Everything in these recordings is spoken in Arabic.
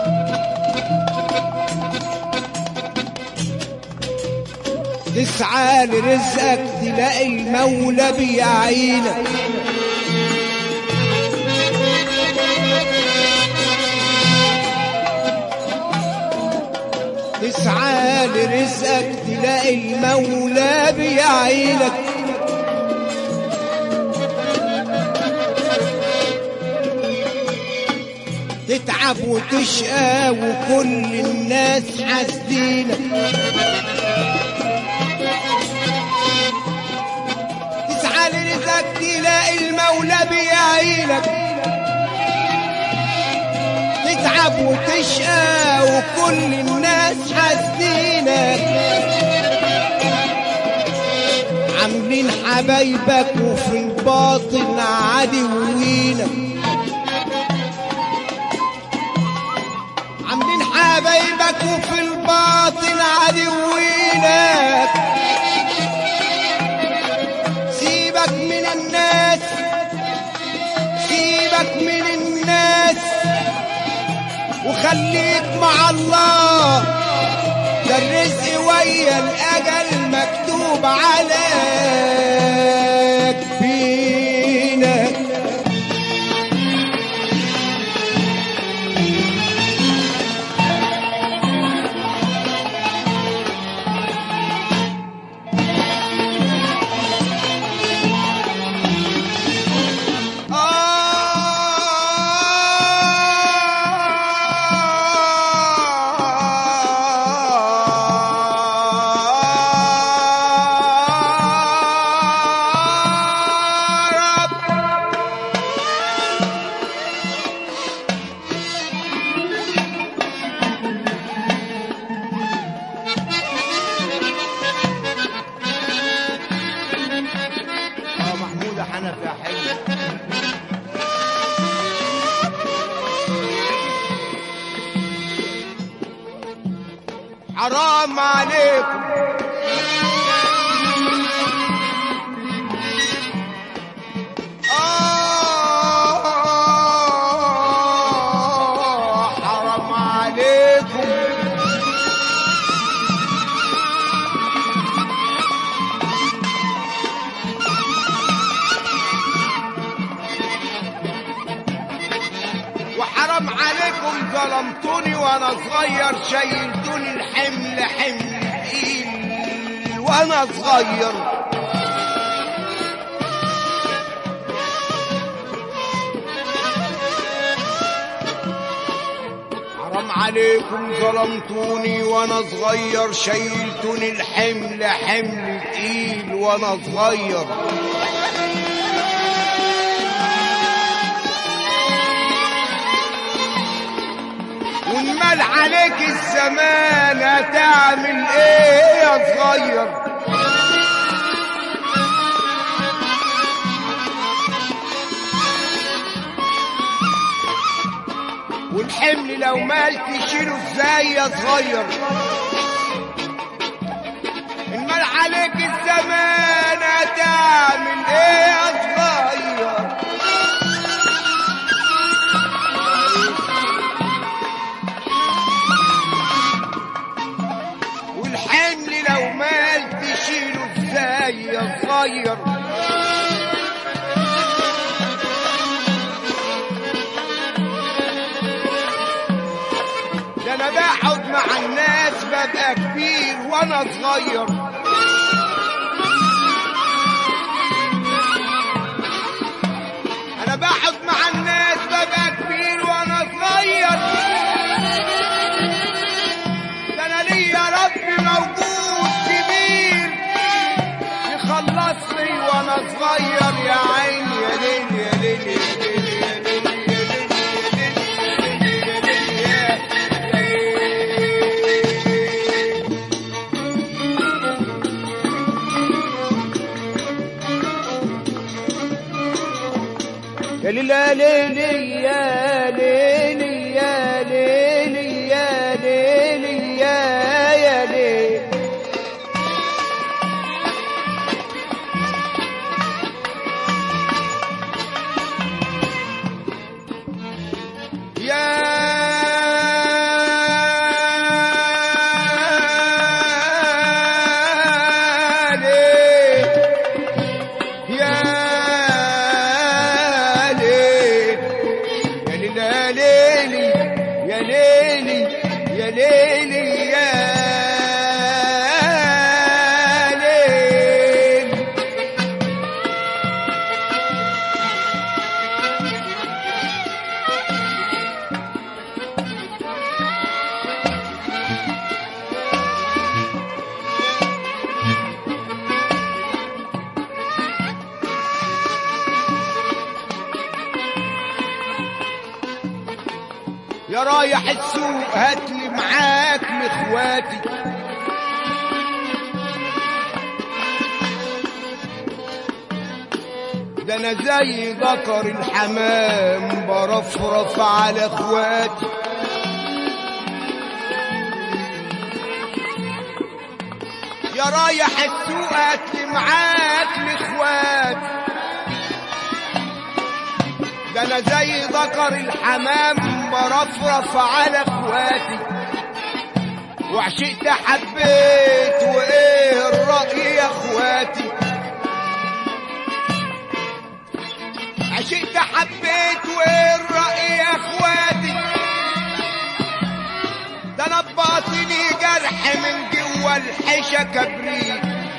تسعى لرزقك تلاقي المولى بيعينك. تسعى لرزقك تلاقي المولى بيعينك. تتعب وتشقى وكل الناس حاسدينك. تسعى لرزقك تلاقي المولى بيعينك. تتعب وتشقى وكل الناس حاسدينك. عاملين حبايبك وفي الباطن عدوينك. عاملين حبايبك وفي الباطن عدوينك. سيبك من الناس، سيبك من الناس وخليك مع الله. ده الرزق ويا الأجل مكتوب عليك بينك. حرام عليكم حرام عليكم وحرام عليكم ظلمتوني وانا صغير. شيلتوني الحمل حمل تقيل وانا صغير. حرام عليكم ظلمتوني وانا صغير. شيلتوني الحمل حمل تقيل وانا صغير. ونمال عليك الزمان هتعمل ايه يا صغير؟ والحمل لو مال تشيله ازاي يا صغير؟ نمال عليك الزمان هتعمل ايه يا صغير؟ لو مال تشيله ازاي يا صغير؟ ده انا بقعد مع الناس ببقى كبير وانا صغير. انا بقعد مع الناس ببقى كبير وانا صغير. ده انا ليا رب موجود كبير يخلصني وانا صغير. يا عيني يا ليل يا ليل يا ليل يا ليل يا ليل يا ليل يا ليل يا ليل يا ليل يا ليل. يا يا رايح السوق هاتلي معاك لاخواتي، ده انا زي ذكر الحمام برفرف على اخواتي. يا رايح السوق هاتلي معاك لاخواتي، ده انا زي ذكر الحمام برفرف على اخواتي. وعشقت حبيت وايه الرأي يا اخواتي، عشقت حبيت وايه الرأي يا اخواتي. ده انا بباطني جرح من جوا الحشا كبريت،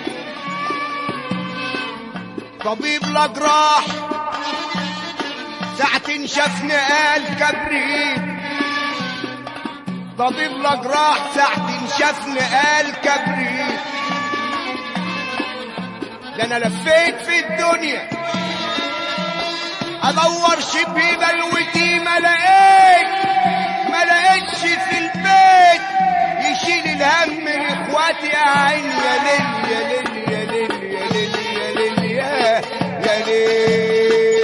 طبيب لا جراح ساعة شافني قال كبريت، طبيب لا جراح ساعة شافني قال كبريت. ده انا لفيت في الدنيا ادور شبه بلوتي ما لقيتش في البيت يشيل الهم لاخواتي. يا عيني يا ليل يا ليل يا ليل يا ليل يا ليل يا ليل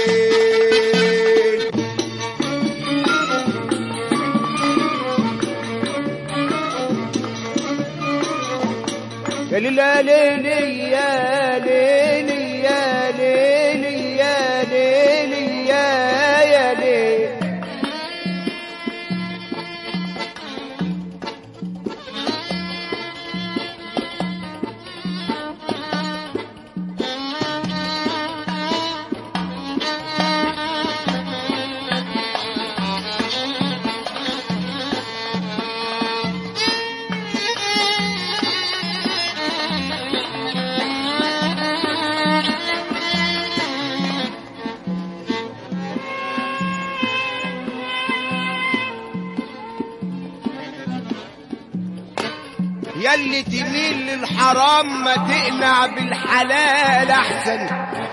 يا ليل يا ليل يا ليل يا ليل يا ليل يا ليل. ياللي تميل للحرام ما تقنع بالحلال احسن،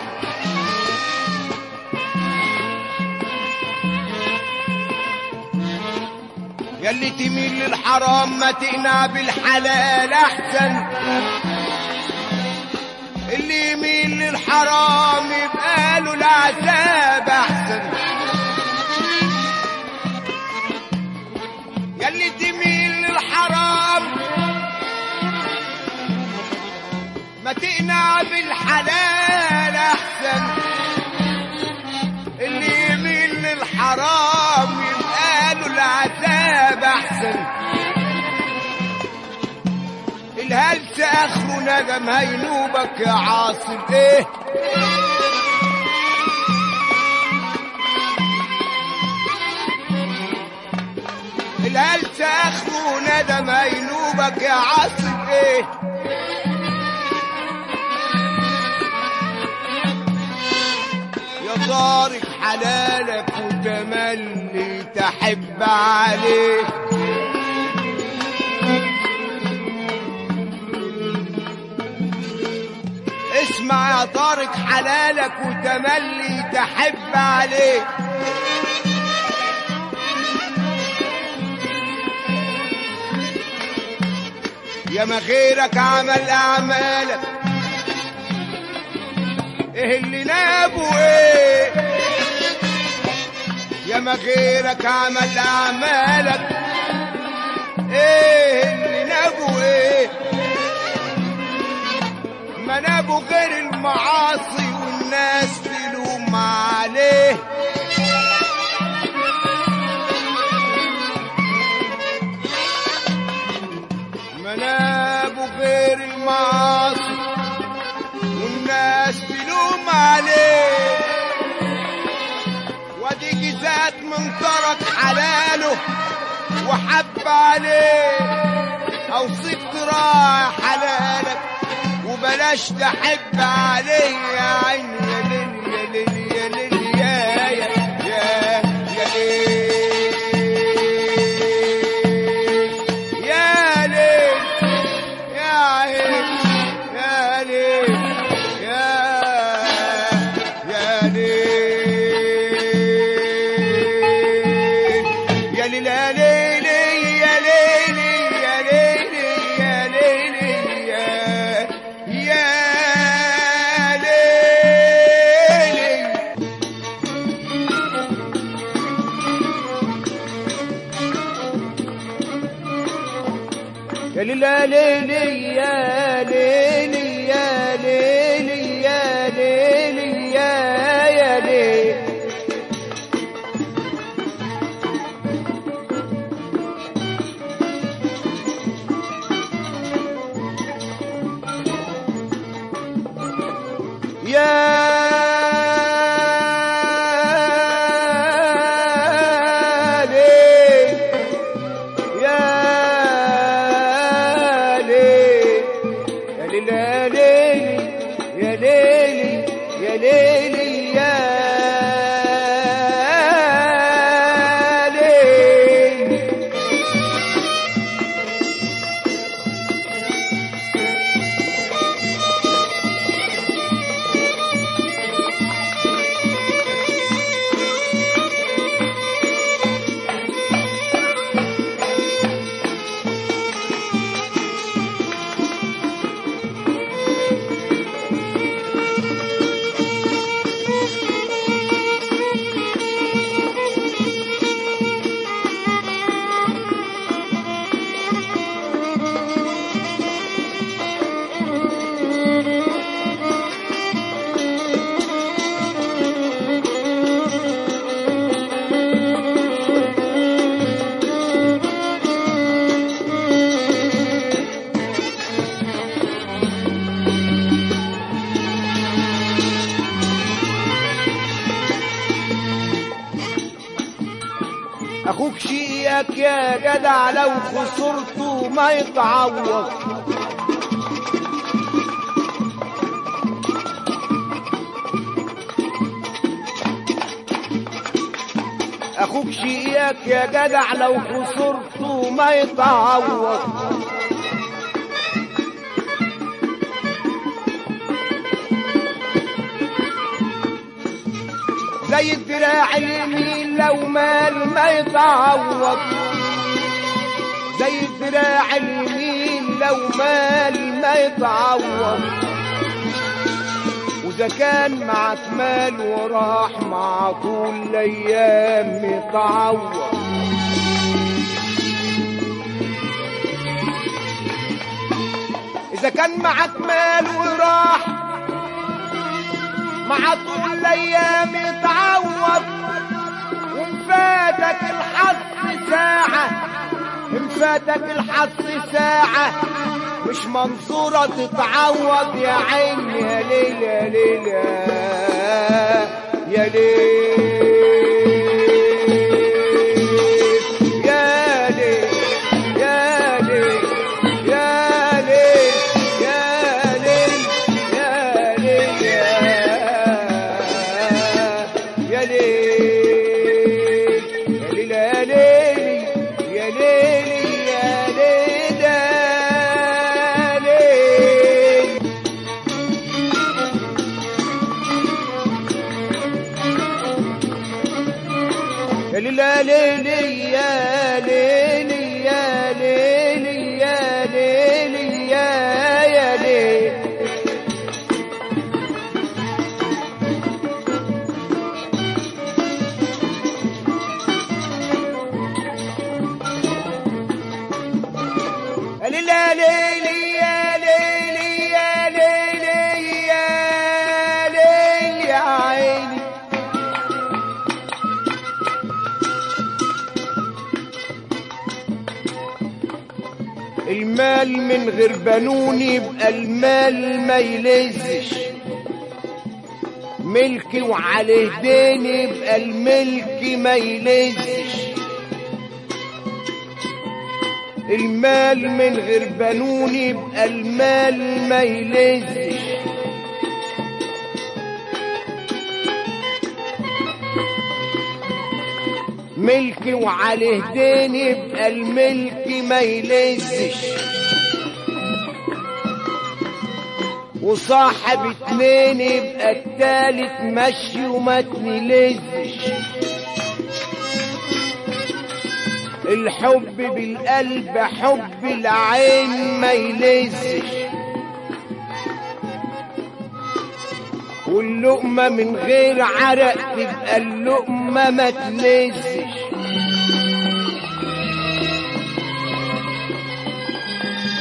ياللي تميل للحرام ما تقنع بالحلال احسن. اللي يميل للحرام يبقى له العذاب احسن. ياللي تميل للحرام ما تقنع بالحلال احسن. اللي يميل للحرام يبقى له العذاب احسن. الهلس اخره ندم هينوبك يا عاصم ايه. الهلس اخره ندم هينوبك يا عاصم ايه. يا طارق حلالك وتملي تحب عليه. اسمع يا طارق حلالك وتملي تحب عليه. يا ما غيرك عمل اعمالك ايه اللي نابه ايه. يا ما غيرك عمل اعمالك ايه اللي نابه ايه. ما نابه غير المعاصي والناس تلوم عليه. ما نابه غير المعاصي والناس تلوم عليه. وادي جزات من ترك حلاله وحب عليه. اوصيك تراعي حلالك وبلاش تحب عليه. يا عين يا ليل يا ليل يا ليل يا يا ليل يا عين يا ليل يا ليل يا ليل يا ليلي ليلي يا ليلي يا ليلي يا ليلي يا ليلي. اخوك شيك يا جدع لو خسرته ما يتعوض. اخوك شيك يا جدع لو خسرته ما يتعوض. زي الدراع اليمين لو مال ما يتعوض. زي الدراع اليمين لو مال ما يتعوض. وإذا كان معك مال وراح مع طول الأيام يتعوض. إذا كان معك مال وراح مع طول الايام يتعوض. ومفاتك الحظ ساعة، مفاتك الحظ ساعة مش منصورة تتعوض. يا عين يا ليل يا ليل يا ليل يا ليل يا ليل يا ليل يا ليل يا ليل يا ليل يا ليل يا ليل يا ليل يا ليل يا ليل يا ليل يا ليل يا ليل يا ليل. يا ليل يا ليل يا ليل يا ليل يا عيني. المال من غير بنون يبقى المال ما يلزش. ملكي وعليه دين يبقى الملك ما يلزش. المال من غير بنون يبقى المال ما يلزش. ملكي وعليه دين يبقى الملك ما يلزش. وصاحب اتنين يبقى التالت مشي وما تنلزش. الحب بالقلب حب العين ما يلزش. واللقمة من غير عرق تبقى اللقمة ما تلزش.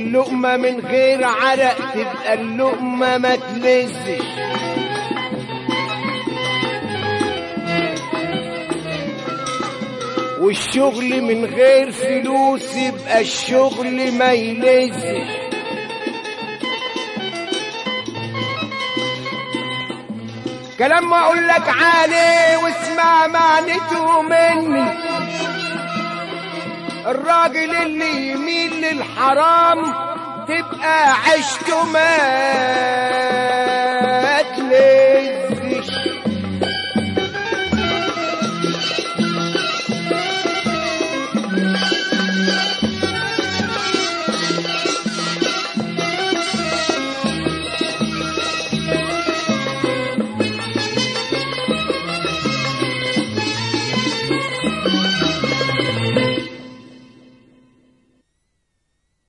اللقمة من غير عرق تبقى اللقمة ما تلزش. والشغل من غير فلوس يبقى الشغل ما يلزش. كلام ما اقولك عليه واسمع معنته مني، الراجل اللي يميل للحرام تبقى عشته ما تلزش.